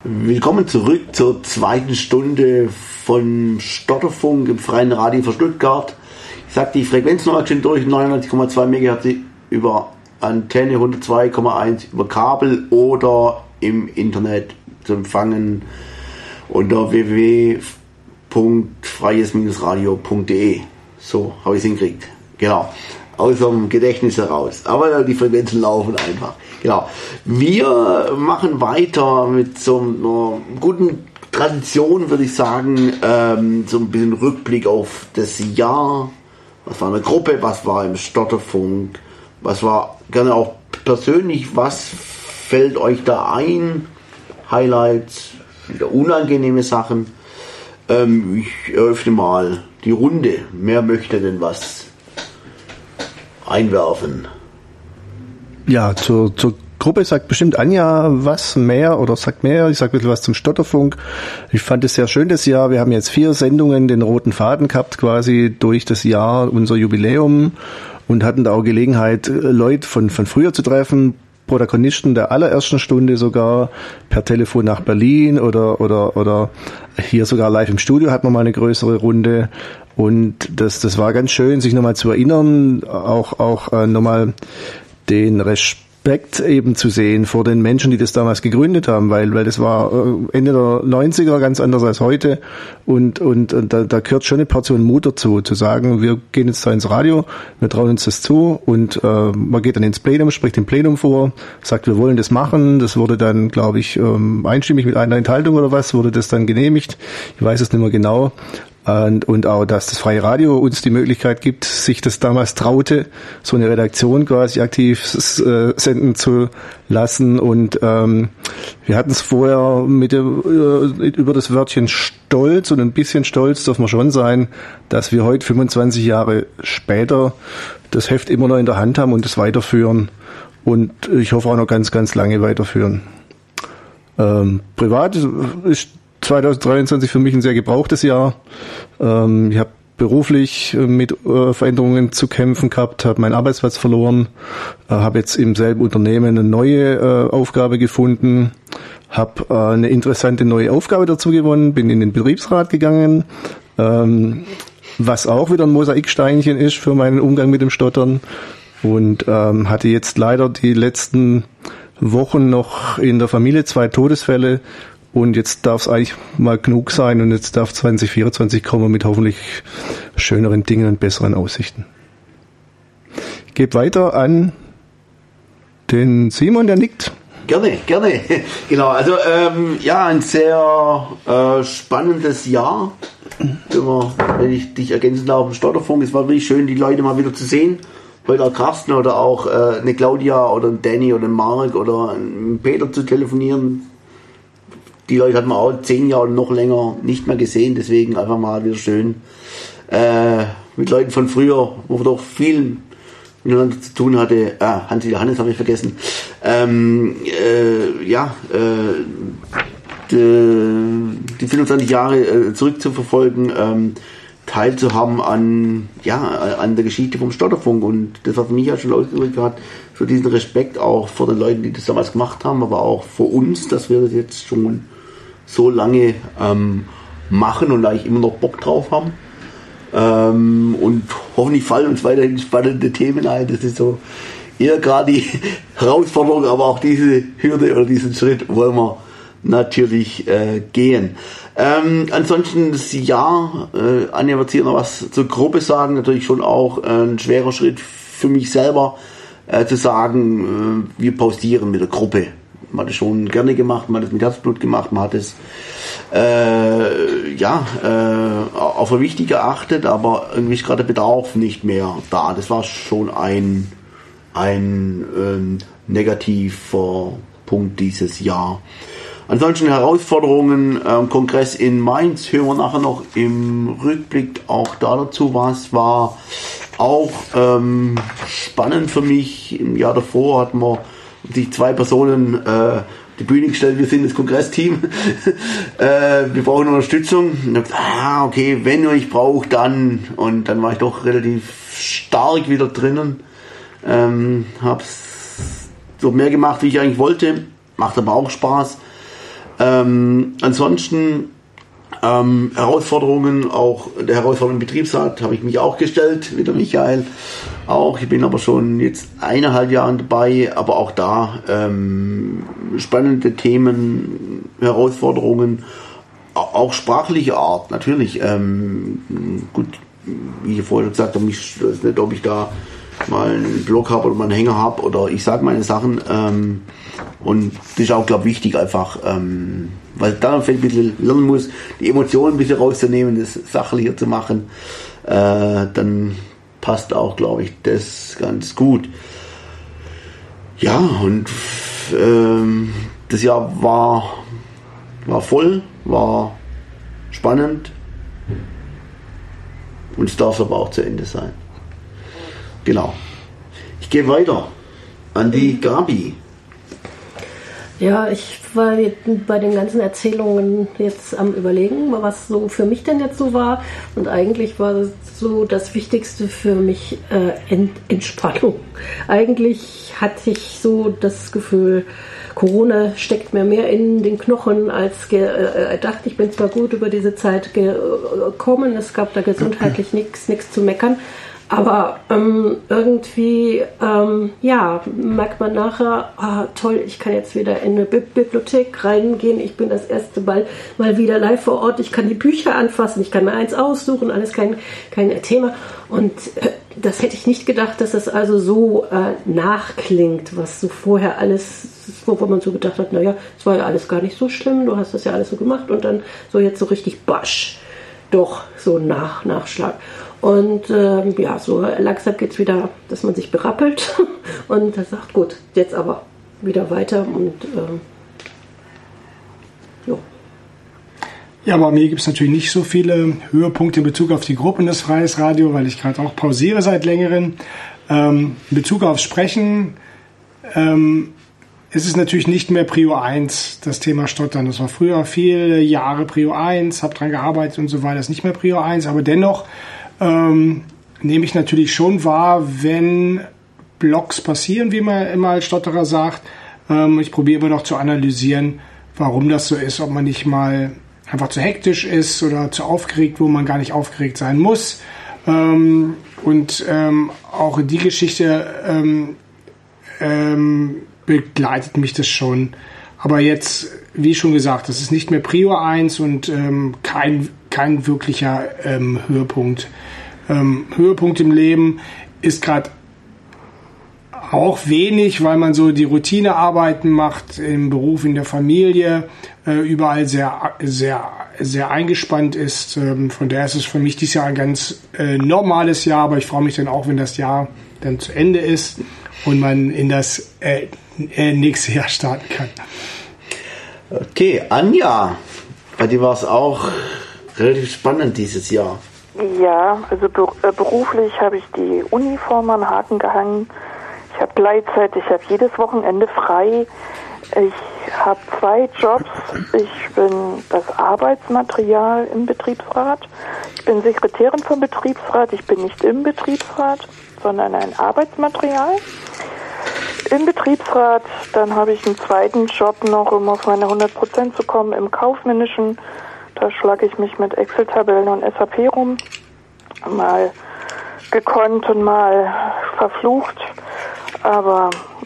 Willkommen zurück zur zweiten Stunde von Stotterfunk im freien Radio für Stuttgart. Ich sage die Frequenz nochmal schön durch, 99,2 MHz über Antenne, 102,1 über Kabel oder im Internet zu empfangen unter www.freies-radio.de. So habe ich es hingekriegt. Genau. Aus dem Gedächtnis heraus. Aber die Frequenzen laufen einfach. Genau. Wir machen weiter mit so einer guten Tradition, würde ich sagen. So ein bisschen Rückblick auf das Jahr. Was war eine Gruppe? Was war im Stotterfunk? Was war gerne auch persönlich? Was fällt euch da ein? Highlights, wieder unangenehme Sachen. Ich eröffne mal die Runde. Wer möchte denn was einwerfen? Ja, zur Gruppe sagt bestimmt Anja was mehr oder sagt mehr. Ich sage ein bisschen was zum Stotterfunk. Ich fand es sehr schön das Jahr. Wir haben jetzt 4 Sendungen, den roten Faden gehabt quasi durch das Jahr, unser Jubiläum, und hatten da auch Gelegenheit, Leute von früher zu treffen, Protagonisten der allerersten Stunde sogar per Telefon nach Berlin oder hier sogar live im Studio hatten wir mal eine größere Runde. Und das war ganz schön, sich nochmal zu erinnern, auch nochmal den Respekt eben zu sehen vor den Menschen, die das damals gegründet haben, weil das war Ende der 90er ganz anders als heute und da gehört schon eine Portion Mut dazu, zu sagen, wir gehen jetzt da ins Radio, wir trauen uns das zu und man geht dann ins Plenum, spricht im Plenum vor, sagt, wir wollen das machen, das wurde dann, glaube ich, einstimmig mit einer Enthaltung oder was, wurde das dann genehmigt, ich weiß es nicht mehr genau. Und auch, dass das freie Radio uns die Möglichkeit gibt, sich das damals traute, so eine Redaktion quasi aktiv senden zu lassen. Und wir hatten es vorher über das Wörtchen Stolz, und ein bisschen stolz dürfen wir schon sein, dass wir heute 25 Jahre später das Heft immer noch in der Hand haben und es weiterführen. Und ich hoffe auch noch ganz, ganz lange weiterführen. Privat ist 2023 für mich ein sehr gebrauchtes Jahr. Ich habe beruflich mit Veränderungen zu kämpfen gehabt, habe meinen Arbeitsplatz verloren, habe jetzt im selben Unternehmen eine neue Aufgabe gefunden, habe eine interessante neue Aufgabe dazu gewonnen, bin in den Betriebsrat gegangen, was auch wieder ein Mosaiksteinchen ist für meinen Umgang mit dem Stottern, und hatte jetzt leider die letzten Wochen noch in der Familie 2 Todesfälle. Und jetzt darf es eigentlich mal genug sein, und jetzt darf 2024 kommen mit hoffentlich schöneren Dingen und besseren Aussichten. Ich gebe weiter an den Simon, der nickt. Gerne. Genau, also ein sehr spannendes Jahr. Wenn ich dich ergänzen darf, im Stotterfunk, es war wirklich schön, die Leute mal wieder zu sehen. Heute auch Carsten oder auch eine Claudia oder ein Danny oder ein Mark oder ein Peter zu telefonieren. Die Leute hat man auch 10 Jahre und noch länger nicht mehr gesehen, deswegen einfach mal wieder schön mit Leuten von früher, wo man doch viel miteinander zu tun hatte. Hansi Johannes habe ich vergessen. Die 25 Jahre zurückzuverfolgen, teilzuhaben an der Geschichte vom Stotterfunk, und das hat mich ja schon ausgedrückt gehabt, für diesen Respekt auch vor den Leuten, die das damals gemacht haben, aber auch vor uns, dass wir das jetzt schon so lange machen und eigentlich immer noch Bock drauf haben. Und hoffentlich fallen uns weiterhin spannende Themen ein. Das ist so eher gerade die Herausforderung, aber auch diese Hürde oder diesen Schritt wollen wir natürlich gehen. Ansonsten das Jahr, Anja wird hier noch was zur Gruppe sagen, natürlich schon auch ein schwerer Schritt für mich selber, zu sagen, wir pausieren mit der Gruppe. Man hat es schon gerne gemacht, man hat es mit Herzblut gemacht, man hat es auch für wichtig erachtet, aber irgendwie ist gerade der Bedarf nicht mehr da. Das war schon ein negativer Punkt dieses Jahr. Ansonsten Herausforderungen, Kongress in Mainz, hören wir nachher noch im Rückblick auch da dazu. Was war auch spannend für mich. Im Jahr davor hatten wir sich 2 Personen die Bühne gestellt, wir sind das Kongressteam, wir brauchen Unterstützung. Und ich gesagt, okay, wenn ihr euch braucht, dann. Und dann war ich doch relativ stark wieder drinnen. Hab's so mehr gemacht, wie ich eigentlich wollte. Macht aber auch Spaß. Ansonsten Herausforderungen, auch der Herausforderung im Betriebsrat habe ich mich auch gestellt, wie der Michael auch. Ich bin aber schon jetzt 1,5 Jahre dabei, aber auch da spannende Themen, Herausforderungen, auch sprachliche Art, natürlich. Gut, wie ich vorher gesagt habe, ich weiß nicht, ob ich da mal einen Blog habe oder mal einen Hänger habe oder ich sage meine Sachen. Und das ist auch, glaube ich, wichtig einfach, weil da ein bisschen lernen muss, die Emotionen ein bisschen rauszunehmen, das sachlicher zu machen, dann passt auch, glaube ich, das ganz gut. Ja, und das Jahr war voll, war spannend und es darf aber auch zu Ende sein. Genau. Ich gehe weiter an die Gabi. Ja, ich war bei den ganzen Erzählungen jetzt am Überlegen, was so für mich denn jetzt so war. Und eigentlich war so das Wichtigste für mich Entspannung. Eigentlich hatte ich so das Gefühl, Corona steckt mir mehr in den Knochen als gedacht. Ich bin zwar gut über diese Zeit gekommen, es gab da gesundheitlich nichts zu meckern. Aber irgendwie, merkt man nachher, toll, ich kann jetzt wieder in eine Bibliothek reingehen. Ich bin das erste Mal wieder live vor Ort. Ich kann die Bücher anfassen, ich kann mir eins aussuchen, alles kein Thema. Und das hätte ich nicht gedacht, dass das also so nachklingt, was so vorher alles, wo man so gedacht hat, naja, es war ja alles gar nicht so schlimm, du hast das ja alles so gemacht und dann so jetzt so richtig basch, doch so Nachschlag. Und so langsam geht es wieder, dass man sich berappelt und sagt, gut, jetzt aber wieder weiter und jo. Ja, bei mir gibt es natürlich nicht so viele Höhepunkte in Bezug auf die Gruppen des Freies Radio, weil ich gerade auch pausiere seit längerem. In Bezug aufs Sprechen ist es natürlich nicht mehr Prio 1, das Thema Stottern. Das war früher viele Jahre Prio 1, habe dran gearbeitet und so weiter, das ist nicht mehr Prio 1, aber dennoch nehme ich natürlich schon wahr, wenn Blocks passieren, wie man immer als Stotterer sagt. Ich probiere immer noch zu analysieren, warum das so ist, ob man nicht mal einfach zu hektisch ist oder zu aufgeregt, wo man gar nicht aufgeregt sein muss. Und auch in die Geschichte begleitet mich das schon. Aber jetzt, wie schon gesagt, das ist nicht mehr Prio 1 und kein wirklicher Höhepunkt. Höhepunkt im Leben ist gerade auch wenig, weil man so die Routinearbeiten macht im Beruf, in der Familie, überall sehr, sehr, sehr eingespannt ist. Von daher ist es für mich dieses Jahr ein ganz normales Jahr, aber ich freue mich dann auch, wenn das Jahr dann zu Ende ist und man in das nächste Jahr starten kann. Okay, Anja, bei dir war es auch relativ spannend dieses Jahr. Ja, also beruflich habe ich die Uniform am Haken gehangen. Ich habe Gleitzeit, ich habe jedes Wochenende frei. Ich habe 2 Jobs. Ich bin das Arbeitsmaterial im Betriebsrat. Ich bin Sekretärin vom Betriebsrat. Ich bin nicht im Betriebsrat, sondern ein Arbeitsmaterial. Im Betriebsrat, dann habe ich einen zweiten Job noch, um auf meine 100% zu kommen, im Kaufmännischen. Da schlage ich mich mit Excel-Tabellen und SAP rum. Mal gekonnt und mal verflucht. Aber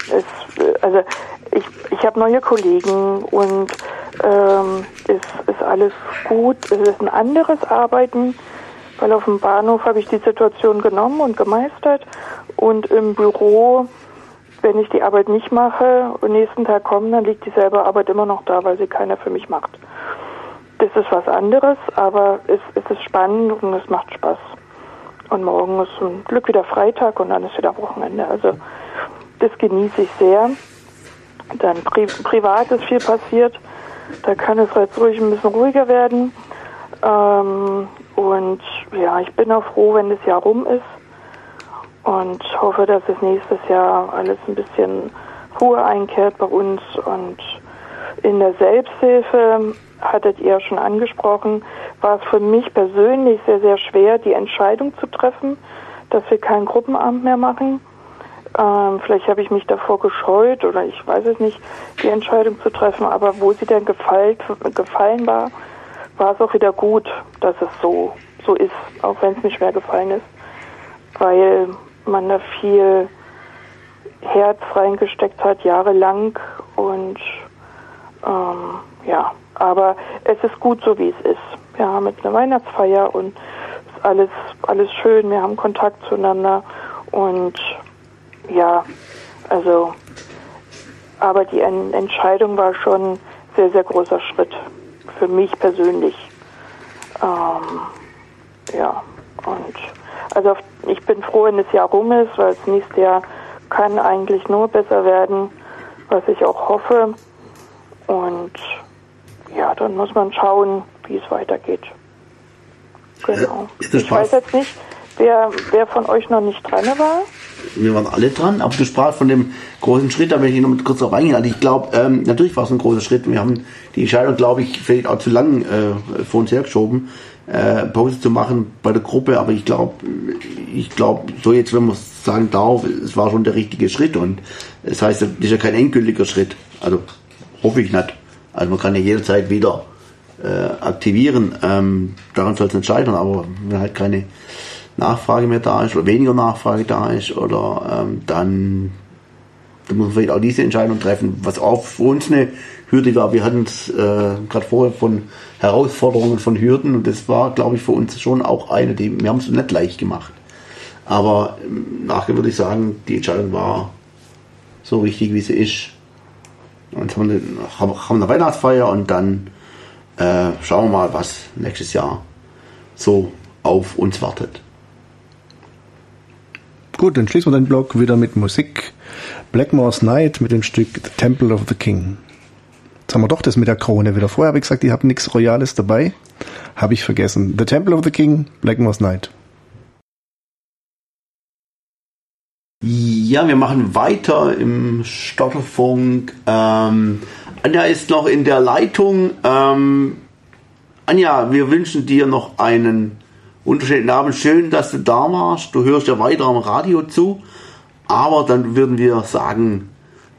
ich habe neue Kollegen und ist alles gut. Es ist ein anderes Arbeiten, weil auf dem Bahnhof habe ich die Situation genommen und gemeistert. Und im Büro, wenn ich die Arbeit nicht mache und nächsten Tag komme, dann liegt dieselbe Arbeit immer noch da, weil sie keiner für mich macht. Das ist was anderes, aber es ist spannend und es macht Spaß. Und morgen ist zum Glück wieder Freitag und dann ist wieder Wochenende. Also das genieße ich sehr. Dann privat ist viel passiert. Da kann es jetzt ruhig ein bisschen ruhiger werden. Und ja, ich bin auch froh, wenn das Jahr rum ist. Und hoffe, dass es nächstes Jahr alles ein bisschen Ruhe einkehrt bei uns. Und in der Selbsthilfe, hattet ihr schon angesprochen, war es für mich persönlich sehr, sehr schwer, die Entscheidung zu treffen, dass wir kein Gruppenamt mehr machen. Vielleicht habe ich mich davor gescheut oder ich weiß es nicht, die Entscheidung zu treffen, aber wo sie dann gefallen war, war es auch wieder gut, dass es so ist, auch wenn es mir schwer gefallen ist, weil man da viel Herz reingesteckt hat, jahrelang und aber es ist gut so, wie es ist. Wir haben jetzt eine Weihnachtsfeier und es ist alles schön, wir haben Kontakt zueinander und ja, also aber die Entscheidung war schon ein sehr, sehr großer Schritt für mich persönlich. Und also ich bin froh, wenn das Jahr rum ist, weil das nächste Jahr kann eigentlich nur besser werden, was ich auch hoffe. Und ja, dann muss man schauen, wie es weitergeht. Genau. Ich weiß jetzt nicht, wer von euch noch nicht dran war. Wir waren alle dran, aber du sprachst von dem großen Schritt, da möchte ich noch mal kurz drauf eingehen. Also ich glaube, natürlich war es ein großer Schritt. Wir haben die Entscheidung, glaube ich, vielleicht auch zu lang vor uns hergeschoben, Pause zu machen bei der Gruppe, aber ich glaube, so jetzt, wenn man es sagen darf, es war schon der richtige Schritt und das heißt, das ist ja kein endgültiger Schritt. Also hoffe ich nicht. Also man kann ja jederzeit wieder aktivieren. Daran soll es nicht scheitern, aber wenn halt keine Nachfrage mehr da ist oder weniger Nachfrage da ist oder dann muss man vielleicht auch diese Entscheidung treffen, was auch für uns eine Hürde war. Wir hatten es gerade vorher von Herausforderungen, von Hürden und das war, glaube ich, für uns schon auch eine, wir haben es nicht leicht gemacht. Aber nachher würde ich sagen, die Entscheidung war so richtig, wie sie ist. Und haben eine Weihnachtsfeier und dann schauen wir mal, was nächstes Jahr so auf uns wartet. Gut, dann schließen wir den Blog wieder mit Musik. Blackmore's Night mit dem Stück The Temple of the King. Jetzt haben wir doch das mit der Krone wieder. Vorher habe ich gesagt, ich habe nichts Royales dabei. Habe ich vergessen. The Temple of the King, Blackmore's Night. Ja, wir machen weiter im Stotterfunk. Anja ist noch in der Leitung. Anja, wir wünschen dir noch einen wunderschönen Abend. Schön, dass du da warst. Du hörst ja weiter am Radio zu. Aber dann würden wir sagen,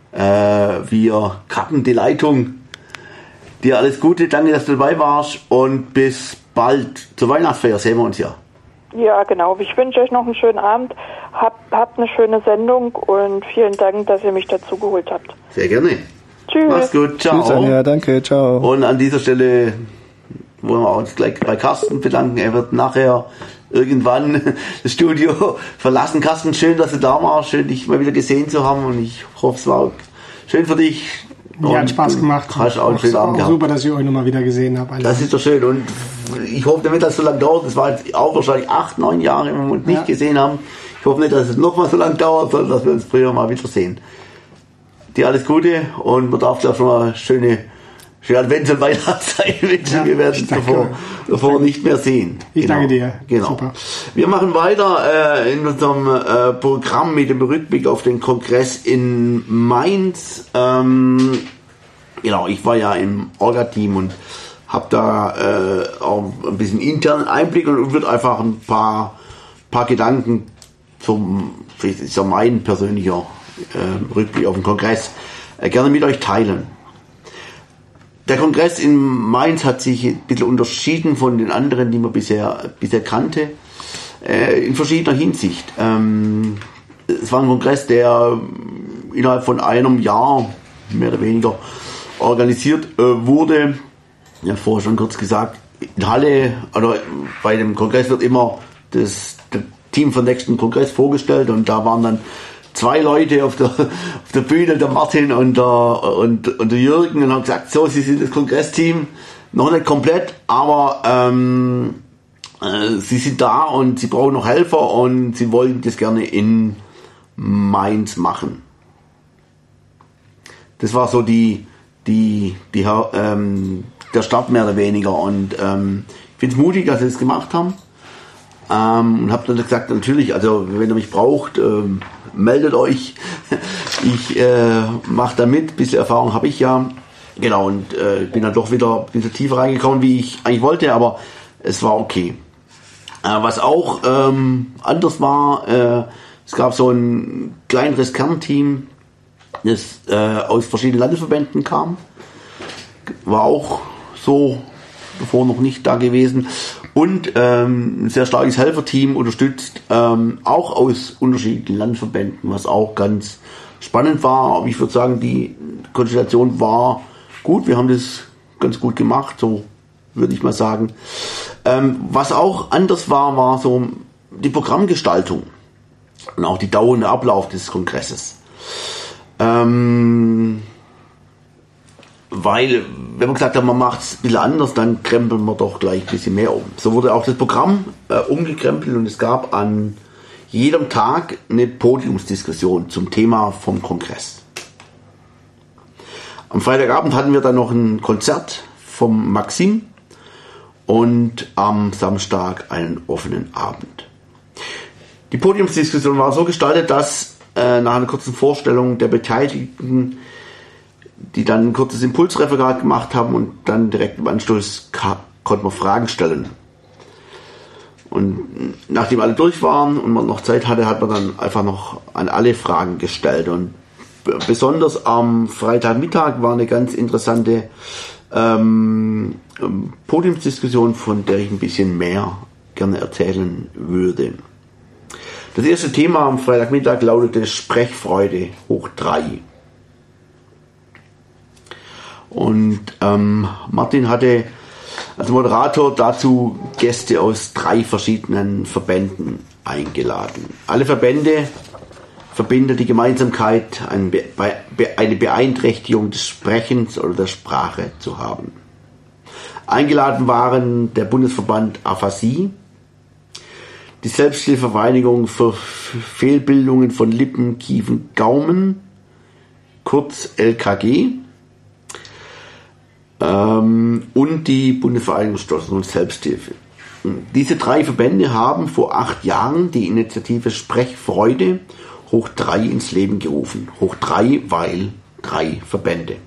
wir kappen die Leitung. Dir alles Gute, danke, dass du dabei warst und bis bald zur Weihnachtsfeier. Sehen wir uns ja. Ja, genau. Ich wünsche euch noch einen schönen Abend. Habt eine schöne Sendung und vielen Dank, dass ihr mich dazu geholt habt. Sehr gerne. Tschüss. Mach's gut. Ciao. Tschüss, Anja, danke. Ciao. Und an dieser Stelle wollen wir uns gleich bei Carsten bedanken. Er wird nachher irgendwann das Studio verlassen. Carsten, schön, dass du da warst. Schön, dich mal wieder gesehen zu haben. Und ich hoffe, es war schön für dich. Ja, hat Spaß gemacht. Hast auch einen schönen Abend gehabt. Super, dass ich euch nochmal wieder gesehen habe. Das ist doch schön. Und ich hoffe damit, dass es so lange dauert. Das war jetzt auch wahrscheinlich 8-9 Jahre, wenn wir uns nicht gesehen haben. Ich hoffe nicht, dass es noch mal so lange dauert, sondern dass wir uns früher mal wieder sehen. Dir alles Gute und man darf dir auch schon mal schöne Advents- und Weihnachtszeit wünschen. Ja, wir werden es davor nicht mehr sehen. Ich danke dir. Genau. Super. Wir machen weiter in unserem Programm mit dem Rückblick auf den Kongress in Mainz. Genau, ich war ja im Orga-Team und habe da auch ein bisschen internen Einblick und würde einfach ein paar Gedanken vielleicht ist ja mein persönlicher Rückblick auf den Kongress gerne mit euch teilen. Der Kongress in Mainz hat sich ein bisschen unterschieden von den anderen, die man bisher kannte, in verschiedener Hinsicht. Es war ein Kongress, der innerhalb von einem Jahr mehr oder weniger organisiert wurde. Ja, vorher schon kurz gesagt, in Halle, oder bei dem Kongress wird immer das Team vom nächsten Kongress vorgestellt und da waren dann 2 Leute auf der Bühne, der Martin und der Jürgen, und haben gesagt, so, sie sind das Kongressteam, noch nicht komplett, aber sie sind da und sie brauchen noch Helfer und sie wollen das gerne in Mainz machen. Das war so der Start mehr oder weniger und ich finde es mutig, dass sie das gemacht haben. Und habe dann gesagt, natürlich, also wenn ihr mich braucht, meldet euch. Ich mache da mit, ein bisschen Erfahrung habe ich ja. Genau, und bin dann doch wieder ein bisschen tiefer reingekommen, wie ich eigentlich wollte, aber es war okay. Was auch anders war, Es gab so ein kleineres Kernteam, das aus verschiedenen Landesverbänden kam. War auch so davor noch nicht da gewesen. Und ein sehr starkes Helferteam unterstützt, auch aus unterschiedlichen Landesverbänden, was auch ganz spannend war. Aber ich würde sagen, die Konstellation war gut. Wir haben das ganz gut gemacht, so würde ich mal sagen. Was auch anders war so die Programmgestaltung und auch die dauernde Ablauf des Kongresses. Weil, wenn man gesagt hat, man macht es ein bisschen anders, dann krempeln wir doch gleich ein bisschen mehr um. So wurde auch das Programm umgekrempelt und es gab an jedem Tag eine Podiumsdiskussion zum Thema vom Kongress. Am Freitagabend hatten wir dann noch ein Konzert vom Maxim und am Samstag einen offenen Abend. Die Podiumsdiskussion war so gestaltet, dass nach einer kurzen Vorstellung der Beteiligten, die dann ein kurzes Impulsreferat gemacht haben und dann direkt im Anschluss konnte man Fragen stellen. Und nachdem alle durch waren und man noch Zeit hatte, hat man dann einfach noch an alle Fragen gestellt. Und besonders am Freitagmittag war eine ganz interessante Podiumsdiskussion, von der ich ein bisschen mehr gerne erzählen würde. Das erste Thema am Freitagmittag lautete Sprechfreude hoch 3. Und Martin hatte als Moderator dazu Gäste aus 3 verschiedenen Verbänden eingeladen. Alle Verbände verbindet die Gemeinsamkeit, eine Beeinträchtigung des Sprechens oder der Sprache zu haben. Eingeladen waren der Bundesverband Aphasie, die Selbsthilfevereinigung für Fehlbildungen von Lippen, Kiefen, Gaumen, kurz LKG, und die Bundesvereinigung Stottern und Selbsthilfe. Diese 3 Verbände haben vor 8 Jahren die Initiative Sprechfreude hoch 3 ins Leben gerufen. Hoch 3, weil 3 Verbände.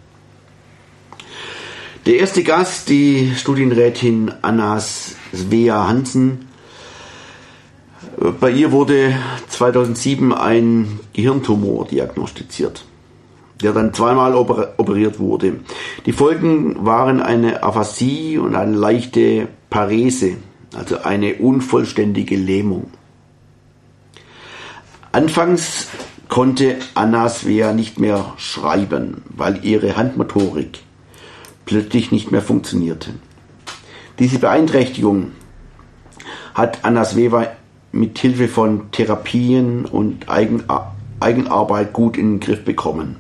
Der erste Gast, die Studienrätin Anna Svea Hansen. Bei ihr wurde 2007 ein Gehirntumor diagnostiziert, der dann 2-mal operiert wurde. Die Folgen waren eine Aphasie und eine leichte Parese, also eine unvollständige Lähmung. Anfangs konnte Anna Svea nicht mehr schreiben, weil ihre Handmotorik plötzlich nicht mehr funktionierte. Diese Beeinträchtigung hat Anna Svea mit Hilfe von Therapien und Eigenarbeit gut in den Griff bekommen.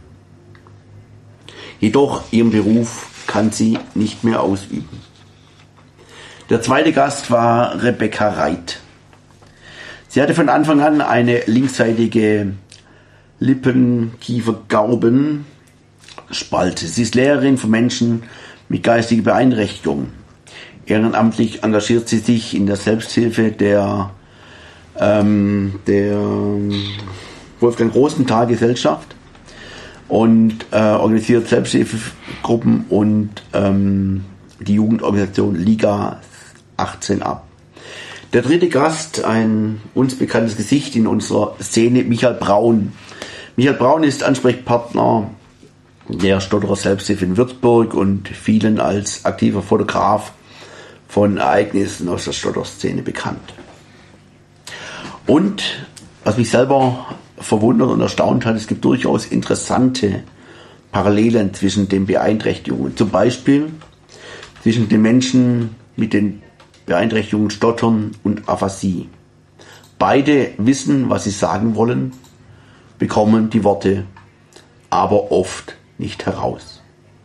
Jedoch ihren Beruf kann sie nicht mehr ausüben. Der zweite Gast war Rebecca Reit. Sie hatte von Anfang an eine linksseitige Lippen-Kiefer-Gauben-Spalte. Sie ist Lehrerin für Menschen mit geistiger Beeinträchtigung. Ehrenamtlich engagiert sie sich in der Selbsthilfe der Wolfgang Rosenthal Gesellschaft und organisiert Selbsthilfegruppen und die Jugendorganisation Liga 18 ab. Der dritte Gast, ein uns bekanntes Gesicht in unserer Szene, Michael Braun. Michael Braun ist Ansprechpartner der Stotterer Selbsthilfe in Würzburg und vielen als aktiver Fotograf von Ereignissen aus der Stotterszene bekannt. Und was mich selber verwundert und erstaunt hat, es gibt durchaus interessante Parallelen zwischen den Beeinträchtigungen. Zum Beispiel zwischen den Menschen mit den Beeinträchtigungen Stottern und Aphasie. Beide wissen, was sie sagen wollen, bekommen die Worte aber oft nicht heraus.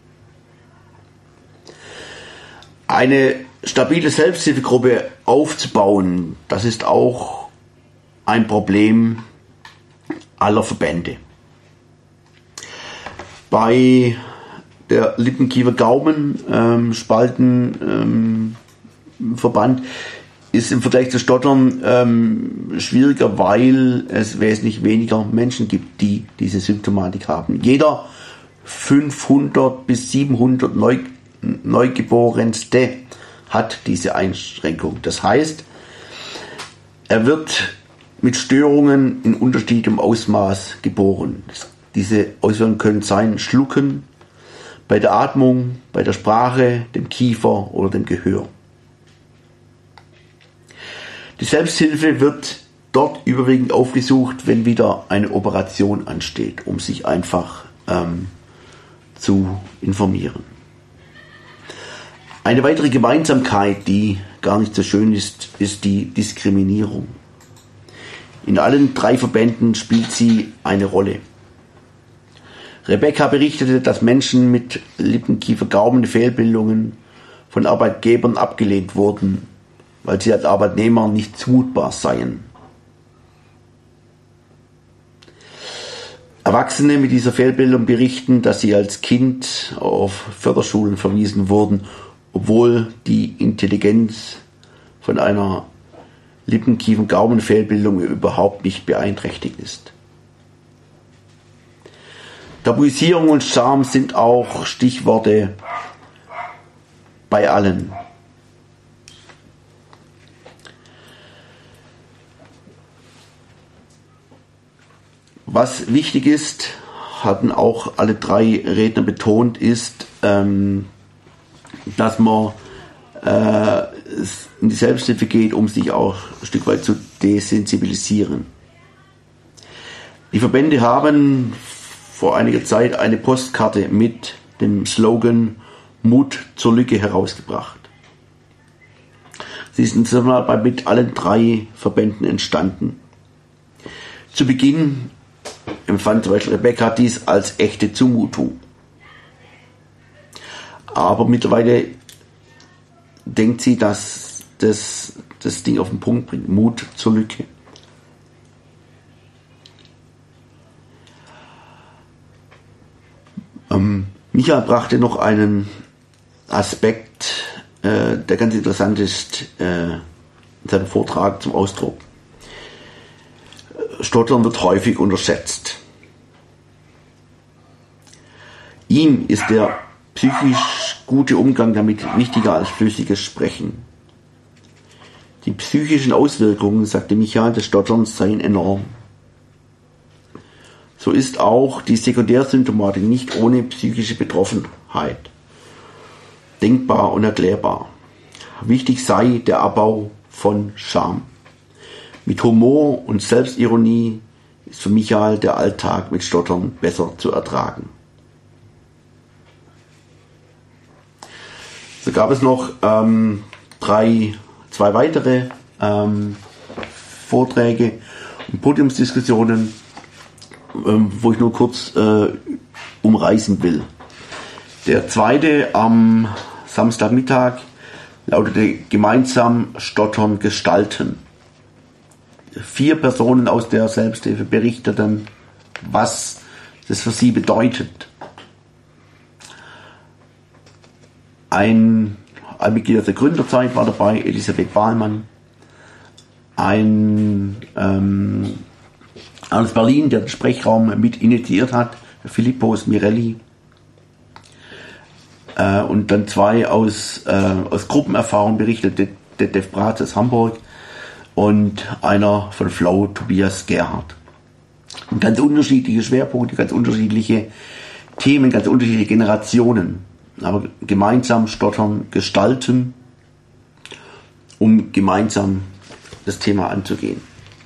Eine stabile Selbsthilfegruppe aufzubauen, das ist auch ein Problem aller Verbände. Bei der Lippen-Kiefer-Gaumen-Spalten ist im Vergleich zu Stottern schwieriger, weil es wesentlich weniger Menschen gibt, die diese Symptomatik haben. Jeder 500 bis 700 Neugeborenste hat diese Einschränkung. Das heißt, er wird mit Störungen in unterschiedlichem Ausmaß geboren. Diese Auswirkungen können sein Schlucken, bei der Atmung, bei der Sprache, dem Kiefer oder dem Gehör. Die Selbsthilfe wird dort überwiegend aufgesucht, wenn wieder eine Operation ansteht, um sich einfach zu informieren. Eine weitere Gemeinsamkeit, die gar nicht so schön ist, ist die Diskriminierung. In allen 3 Verbänden spielt sie eine Rolle. Rebecca berichtete, dass Menschen mit Lippenkiefer-Gaumen-Fehlbildungen von Arbeitgebern abgelehnt wurden, weil sie als Arbeitnehmer nicht zumutbar seien. Erwachsene mit dieser Fehlbildung berichten, dass sie als Kind auf Förderschulen verwiesen wurden, obwohl die Intelligenz von einer Lippenkiefer-Gaumen-Fehlbildung überhaupt nicht beeinträchtigt ist. Tabuisierung und Scham sind auch Stichworte bei allen. Was wichtig ist, hatten auch alle 3 Redner betont, ist, dass man in die Selbsthilfe geht, um sich auch ein Stück weit zu desensibilisieren. Die Verbände haben vor einiger Zeit eine Postkarte mit dem Slogan Mut zur Lücke herausgebracht. Sie ist in Zusammenarbeit mit allen 3 Verbänden entstanden. Zu Beginn empfand zum Beispiel Rebecca dies als echte Zumutung. Aber mittlerweile denkt sie, dass das Ding auf den Punkt bringt. Mut zur Lücke. Michael brachte noch einen Aspekt, der ganz interessant ist, in seinem Vortrag zum Ausdruck. Stottern wird häufig unterschätzt. Ihm ist der psychisch gute Umgang damit wichtiger als flüssiges Sprechen. Die psychischen Auswirkungen, sagte Michael, des Stotterns seien enorm. So ist auch die Sekundärsymptomatik nicht ohne psychische Betroffenheit denkbar und erklärbar. Wichtig sei der Abbau von Scham. Mit Humor und Selbstironie ist für Michael der Alltag mit Stottern besser zu ertragen. So gab es noch 2 weitere Vorträge und Podiumsdiskussionen, wo ich nur kurz umreißen will. Der zweite am Samstagmittag lautete gemeinsam Stottern gestalten. 4 Personen aus der Selbsthilfe berichteten, was das für sie bedeutet. Ein Mitglied aus der Gründerzeit war dabei, Elisabeth Bahlmann. Ein aus Berlin, der den Sprechraum mit initiiert hat, Philippos Mirelli. Und dann 2 aus Gruppenerfahrung berichtete, Detlef Bratz aus Hamburg und einer von Flow, Tobias Gerhardt. Und ganz unterschiedliche Schwerpunkte, ganz unterschiedliche Themen, ganz unterschiedliche Generationen. Aber gemeinsam Stottern gestalten, um gemeinsam das Thema anzugehen.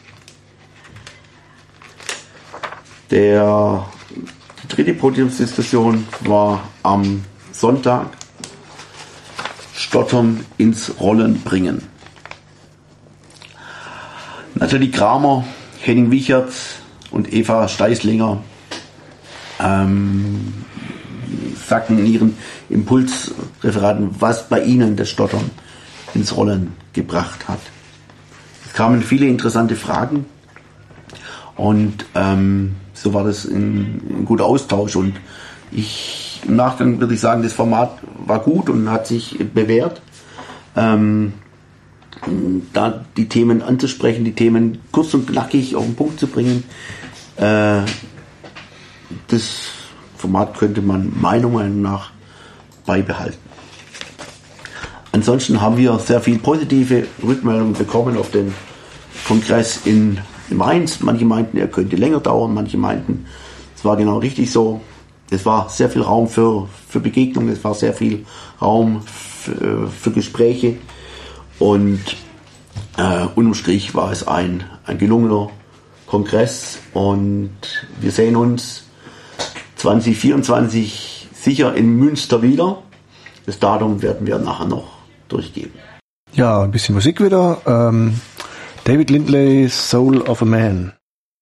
Die 3. Podiumsdiskussion war am Sonntag Stottern ins Rollen bringen. Nathalie Kramer, Henning Wichert und Eva Steißlinger sagten in ihren Impulsreferaten, was bei ihnen das Stottern ins Rollen gebracht hat. Es kamen viele interessante Fragen und so war das ein guter Austausch und im Nachgang würde ich sagen, das Format war gut und hat sich bewährt, da die Themen anzusprechen, die Themen kurz und knackig auf den Punkt zu bringen. Das Format könnte man meiner Meinung nach beibehalten. Ansonsten haben wir sehr viel positive Rückmeldungen bekommen auf den Kongress in Mainz. Manche meinten, er könnte länger dauern, manche meinten, es war genau richtig so. Es war sehr viel Raum für Begegnungen, es war sehr viel Raum für Gespräche und unterm Strich war es ein gelungener Kongress und wir sehen uns 2024 sicher in Münster wieder. Das Datum werden wir nachher noch durchgeben. Ja, ein bisschen Musik wieder. David Lindley, Soul of a Man.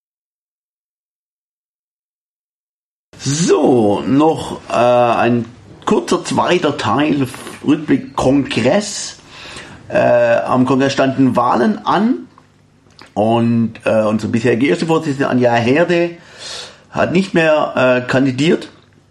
So, noch ein kurzer zweiter Teil, Rückblick Kongress. Am Kongress standen Wahlen an und unsere bisherige erste Vorsitzende Anja Herde hat nicht mehr kandidiert.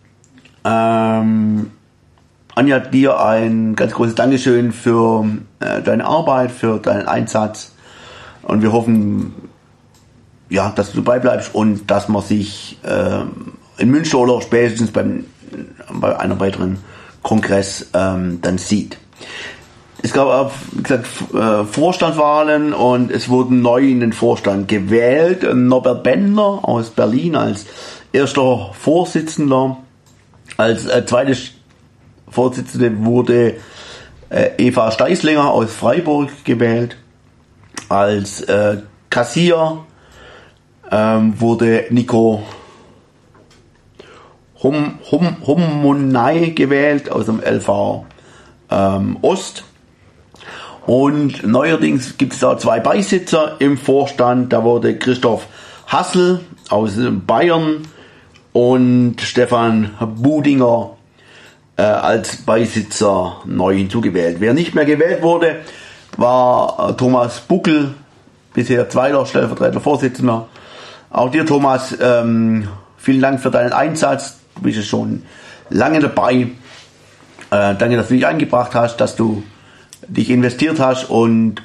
Anja, dir ein ganz großes Dankeschön für deine Arbeit, für deinen Einsatz und wir hoffen, ja, dass du dabei bleibst und dass man sich in Münster oder spätestens bei einem weiteren Kongress dann sieht. Es gab auch, wie gesagt, Vorstandswahlen und es wurden neu in den Vorstand gewählt. Norbert Bender aus Berlin als erster Vorsitzender. Als zweite Vorsitzende wurde Eva Steißlinger aus Freiburg gewählt. Als Kassier wurde Nico Hummonay gewählt aus dem LV Ost. Und neuerdings gibt es da 2 Beisitzer im Vorstand. Da wurde Christoph Hassel aus Bayern und Stefan Budinger als Beisitzer neu hinzugewählt. Wer nicht mehr gewählt wurde, war Thomas Buckel, bisher zweiter stellvertretender Vorsitzender. Auch dir, Thomas, vielen Dank für deinen Einsatz. Du bist ja schon lange dabei. Danke, dass du dich eingebracht hast, dass du dich investiert hast und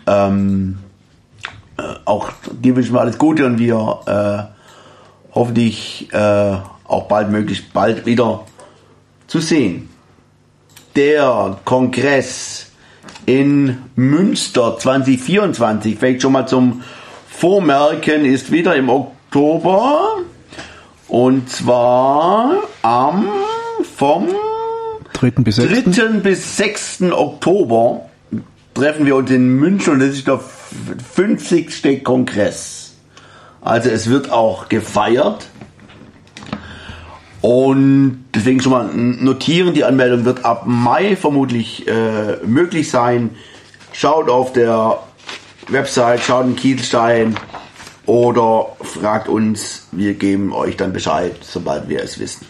auch dir wünschen wir alles Gute und wir hoffentlich auch möglichst bald wieder zu sehen. Der Kongress in Münster 2024, vielleicht schon mal zum Vormerken, ist wieder im Oktober und zwar vom 3. bis 6. Oktober treffen wir uns in München und das ist der 50. Kongress. Also es wird auch gefeiert und deswegen schon mal notieren, die Anmeldung wird ab Mai vermutlich möglich sein. Schaut auf der Website, schaut in Kielstein oder fragt uns, wir geben euch dann Bescheid, sobald wir es wissen.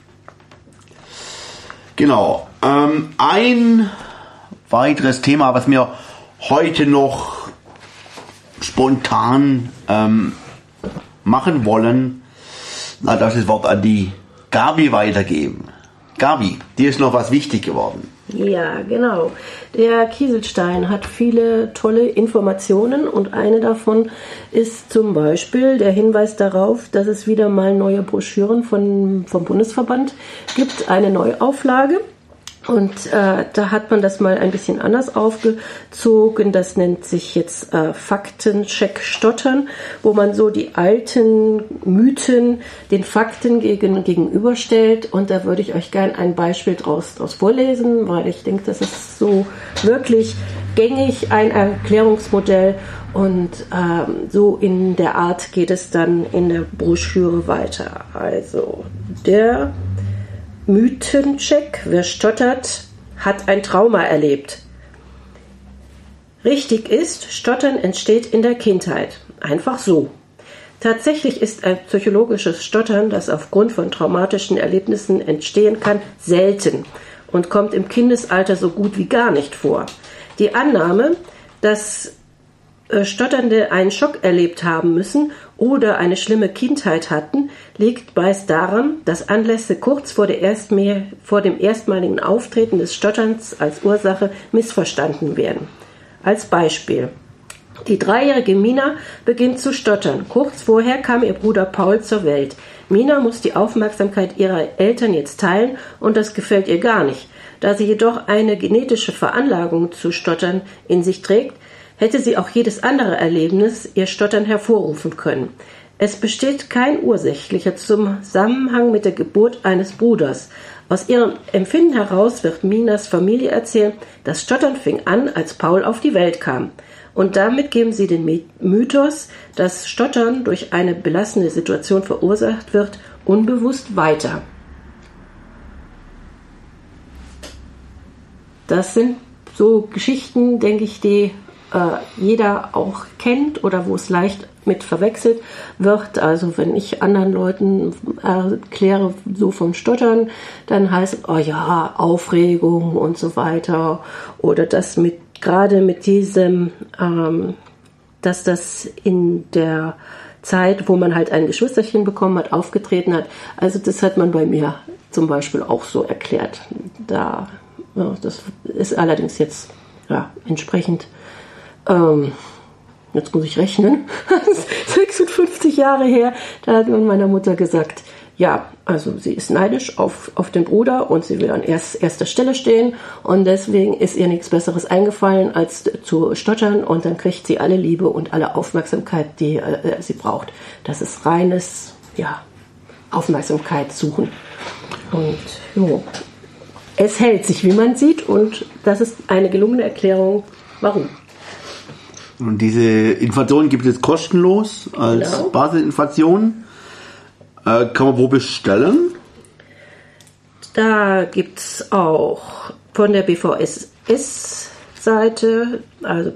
Genau, ein weiteres Thema, was wir heute noch spontan machen wollen, darf ich das Wort an die Gabi weitergeben. Gabi, dir ist noch was wichtig geworden. Ja, genau. Der Kieselstein hat viele tolle Informationen und eine davon ist zum Beispiel der Hinweis darauf, dass es wieder mal neue Broschüren vom Bundesverband gibt, eine Neuauflage. Und da hat man das mal ein bisschen anders aufgezogen. Das nennt sich jetzt Faktencheck Stottern, wo man so die alten Mythen den Fakten gegenüberstellt. Und da würde ich euch gerne ein Beispiel draus vorlesen, weil ich denke, das ist so wirklich gängig, ein Erklärungsmodell. Und so in der Art geht es dann in der Broschüre weiter. Also der Mythencheck, wer stottert, hat ein Trauma erlebt. Richtig ist, Stottern entsteht in der Kindheit. Einfach so. Tatsächlich ist ein psychologisches Stottern, das aufgrund von traumatischen Erlebnissen entstehen kann, selten und kommt im Kindesalter so gut wie gar nicht vor. Die Annahme, dass Stotternde einen Schock erlebt haben müssen oder eine schlimme Kindheit hatten, liegt meist daran, dass Anlässe kurz vor dem erstmaligen Auftreten des Stotterns als Ursache missverstanden werden. Als Beispiel: Die 3-jährige Mina beginnt zu stottern. Kurz vorher kam ihr Bruder Paul zur Welt. Mina muss die Aufmerksamkeit ihrer Eltern jetzt teilen und das gefällt ihr gar nicht. Da sie jedoch eine genetische Veranlagung zu stottern in sich trägt, hätte sie auch jedes andere Erlebnis ihr Stottern hervorrufen können. Es besteht kein ursächlicher Zusammenhang mit der Geburt eines Bruders. Aus ihrem Empfinden heraus wird Minas Familie erzählen, das Stottern fing an, als Paul auf die Welt kam. Und damit geben sie den Mythos, dass Stottern durch eine belastende Situation verursacht wird, unbewusst weiter. Das sind so Geschichten, denke ich, die jeder auch kennt oder wo es leicht mit verwechselt wird. Also wenn ich anderen Leuten erkläre, so vom Stottern, dann heißt es, oh ja, Aufregung und so weiter. Oder das gerade mit diesem, dass das in der Zeit, wo man halt ein Geschwisterchen bekommen hat, aufgetreten hat. Also das hat man bei mir zum Beispiel auch so erklärt. Das ist allerdings jetzt entsprechend, jetzt muss ich rechnen, 56 Jahre her, da hat man meiner Mutter gesagt, ja, also sie ist neidisch auf den Bruder und sie will an erster Stelle stehen und deswegen ist ihr nichts Besseres eingefallen, als zu stottern und dann kriegt sie alle Liebe und alle Aufmerksamkeit, die sie braucht. Das ist reines, Aufmerksamkeit suchen. Und es hält sich, wie man sieht, und das ist eine gelungene Erklärung, warum. Und diese Informationen gibt es kostenlos als Basisinformation. Kann man wo bestellen? Da gibt es auch von der BVSS-Seite, also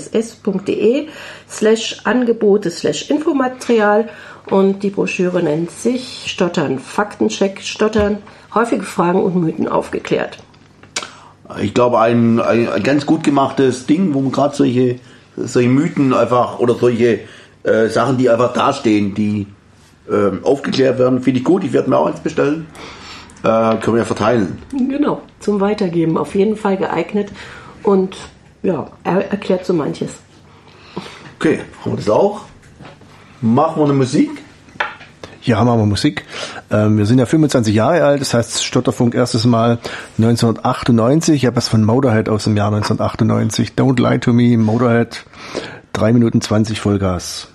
bvss.de/Angebote/Infomaterial und die Broschüre nennt sich Stottern, Faktencheck, Stottern, häufige Fragen und Mythen aufgeklärt. Ich glaube, ein ganz gut gemachtes Ding, wo man gerade solche Mythen einfach oder solche Sachen, die einfach dastehen, die aufgeklärt werden, finde ich gut. Ich werde mir auch eins bestellen. Können wir ja verteilen. Genau, zum Weitergeben. Auf jeden Fall geeignet und erklärt so manches. Okay, haben wir das auch? Machen wir eine Musik? Ja, machen wir Musik. Wir sind ja 25 Jahre alt, das heißt Stotterfunk erstes Mal 1998. Ich habe was von Motorhead aus dem Jahr 1998. Don't Lie to Me, Motorhead, 3 Minuten 20 Vollgas.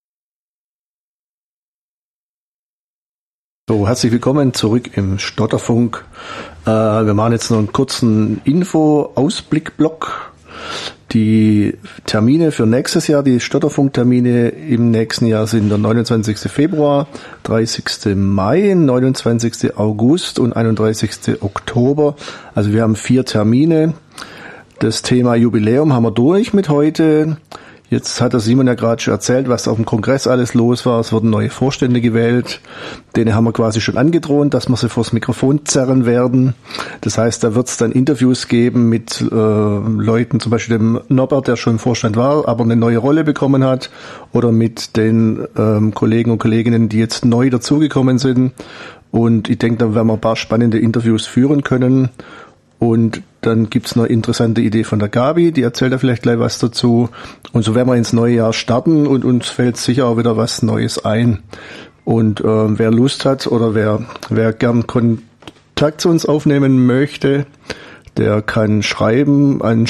So, herzlich willkommen zurück im Stotterfunk. Wir machen jetzt noch einen kurzen Info-Ausblick-Block. Die Termine für nächstes Jahr, die Stotterfunk-Termine im nächsten Jahr sind der 29. Februar, 30. Mai, 29. August und 31. Oktober. Also wir haben 4 Termine. Das Thema Jubiläum haben wir durch mit heute. Jetzt hat der Simon ja gerade schon erzählt, was auf dem Kongress alles los war. Es wurden neue Vorstände gewählt. Denen haben wir quasi schon angedroht, dass wir sie vors Mikrofon zerren werden. Das heißt, da wird es dann Interviews geben mit Leuten, zum Beispiel dem Norbert, der schon im Vorstand war, aber eine neue Rolle bekommen hat. Oder mit den Kollegen und Kolleginnen, die jetzt neu dazugekommen sind. Und ich denke, da werden wir ein paar spannende Interviews führen können. Und dann gibt's noch eine interessante Idee von der Gabi, die erzählt da vielleicht gleich was dazu. Und so werden wir ins neue Jahr starten und uns fällt sicher auch wieder was Neues ein. Und wer Lust hat oder wer gern Kontakt zu uns aufnehmen möchte, der kann schreiben an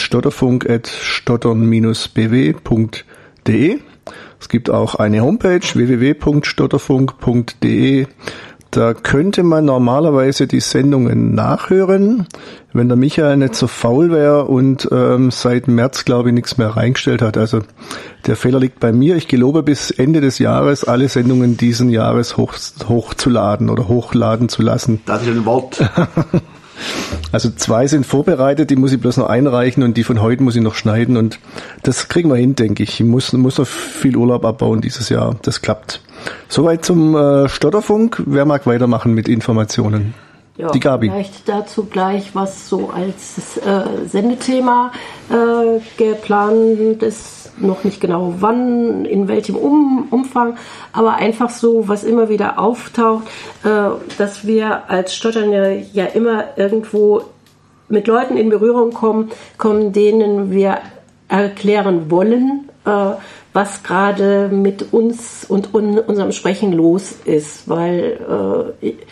stotterfunk@stottern-bw.de. Es gibt auch eine Homepage www.stotterfunk.de. Da könnte man normalerweise die Sendungen nachhören, wenn der Michael nicht so faul wäre und seit März, glaube ich, nichts mehr reingestellt hat. Also der Fehler liegt bei mir. Ich gelobe bis Ende des Jahres, alle Sendungen diesen Jahres hochzuladen oder hochladen zu lassen. Das ist ein Wort. Also 2 sind vorbereitet, die muss ich bloß noch einreichen und die von heute muss ich noch schneiden und das kriegen wir hin, denke ich. Ich muss noch viel Urlaub abbauen dieses Jahr. Das klappt. Soweit zum Stotterfunk. Wer mag weitermachen mit Informationen? Ja, die Gabi. Vielleicht dazu gleich was so als Sendethema geplant ist. Noch nicht genau wann, in welchem Umfang, aber einfach so, was immer wieder auftaucht, dass wir als Stottern ja immer irgendwo mit Leuten in Berührung kommen, denen wir erklären wollen, was gerade mit uns und unserem Sprechen los ist, weil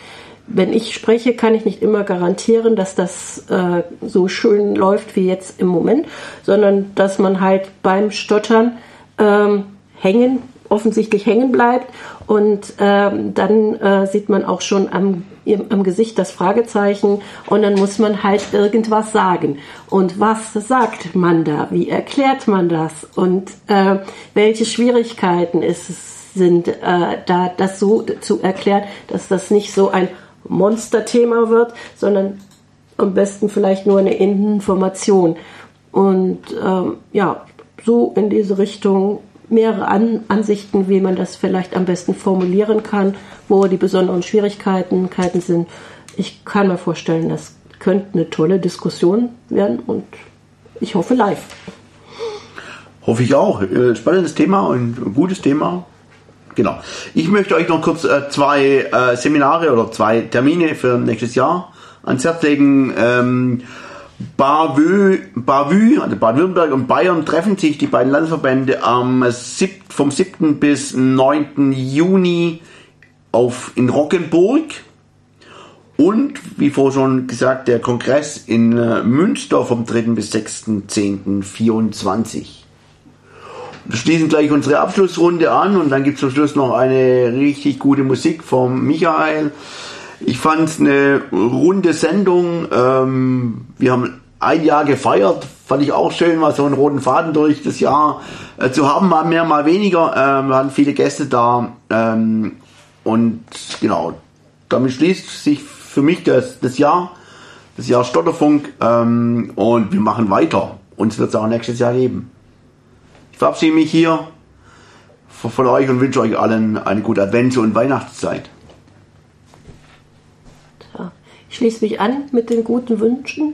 wenn ich spreche, kann ich nicht immer garantieren, dass das so schön läuft wie jetzt im Moment, sondern dass man halt beim Stottern offensichtlich hängen bleibt und dann sieht man auch schon am Gesicht das Fragezeichen und dann muss man halt irgendwas sagen. Und was sagt man da? Wie erklärt man das? Und welche Schwierigkeiten sind da das so zu erklären, dass das nicht so ein Monsterthema wird, sondern am besten vielleicht nur eine Information. Und so in diese Richtung mehrere Ansichten, wie man das vielleicht am besten formulieren kann, wo die besonderen Schwierigkeiten sind. Ich kann mir vorstellen, das könnte eine tolle Diskussion werden und ich hoffe live. Hoffe ich auch. Spannendes Thema und ein gutes Thema. Genau. Ich möchte euch noch kurz 2 Seminare oder 2 Termine für nächstes Jahr ans Herz legen. Bavü, also Baden-Württemberg und Bayern treffen sich, die beiden Landesverbände, vom 7. bis 9. Juni in Roggenburg. Und, wie vorher schon gesagt, der Kongress in Münster vom 3. bis 6.10.24. Wir schließen gleich unsere Abschlussrunde an und dann gibt es zum Schluss noch eine richtig gute Musik vom Michael. Ich fand es eine runde Sendung. Wir haben ein Jahr gefeiert. Fand ich auch schön, mal so einen roten Faden durch das Jahr zu haben. Mal mehr, mal weniger. Wir hatten viele Gäste da. Und genau, damit schließt sich für mich das Jahr Stotterfunk. Und wir machen weiter. Uns wird es auch nächstes Jahr geben. Ich verabschiede mich hier von euch und wünsche euch allen eine gute Advents- und Weihnachtszeit. Ich schließe mich an mit den guten Wünschen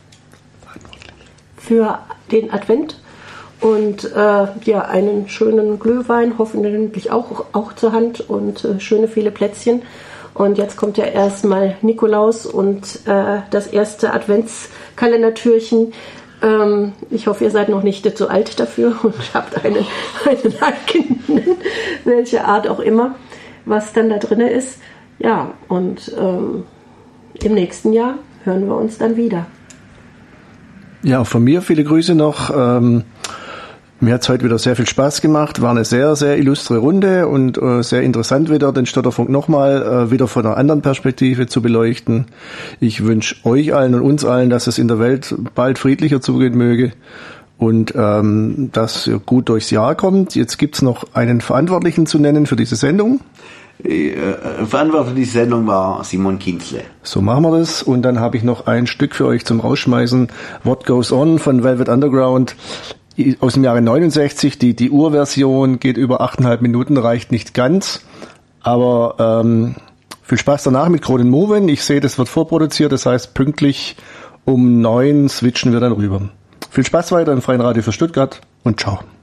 für den Advent und einen schönen Glühwein, hoffentlich auch zur Hand und schöne viele Plätzchen. Und jetzt kommt ja erstmal Nikolaus und das erste Adventskalendertürchen. Ich hoffe, ihr seid noch nicht zu alt dafür und habt einen eigenen, welche Art auch immer, was dann da drin ist. Ja, und im nächsten Jahr hören wir uns dann wieder. Ja, auch von mir viele Grüße noch. Mir hat es heute wieder sehr viel Spaß gemacht. War eine sehr, sehr illustre Runde und sehr interessant wieder, den Stotterfunk nochmal wieder von einer anderen Perspektive zu beleuchten. Ich wünsche euch allen und uns allen, dass es in der Welt bald friedlicher zugehen möge und dass ihr gut durchs Jahr kommt. Jetzt gibt's noch einen Verantwortlichen zu nennen für diese Sendung. Verantwortlich für die Sendung war Simon Kinzle. So machen wir das. Und dann habe ich noch ein Stück für euch zum Rausschmeißen. What Goes On von Velvet Underground aus dem Jahre 69. Die Urversion geht über 8,5 Minuten, reicht nicht ganz. Aber viel Spaß danach mit Cronin Moven. Ich sehe, das wird vorproduziert. Das heißt, pünktlich um 9 switchen wir dann rüber. Viel Spaß weiter im Freien Radio für Stuttgart und ciao.